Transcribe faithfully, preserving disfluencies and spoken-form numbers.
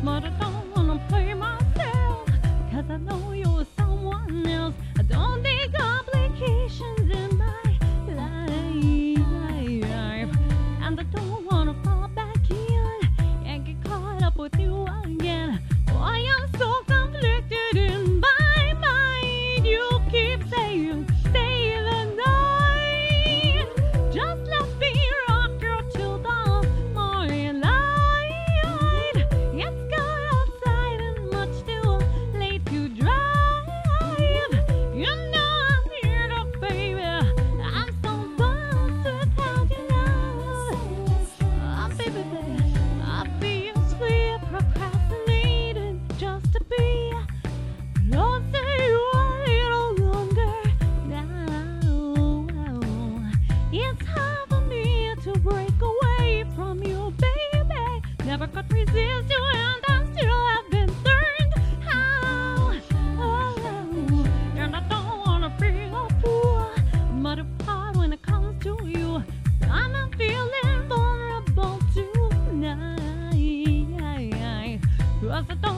but I don't wanna play myself, 'cause I know you're someone else. I don't need complications in my life, and I don't wanna fall back in and get caught up with you again. Why I'm so conflicted in my mind. You keep saying stay the night, just let me rock you till the morning light. It's cold outside and much too late to drive. You know I'm here to baby, I'm so close to without you now. Oh baby, baby, I feel sweet procrastinating just to be close to you a little longer now. It's hard for me to break away from you, baby. Never could resist you, and I still have been turned out. Oh, and I don't wanna be a fool, but it's hard when it comes to you. I'm feeling vulnerable tonight, 'cause I don't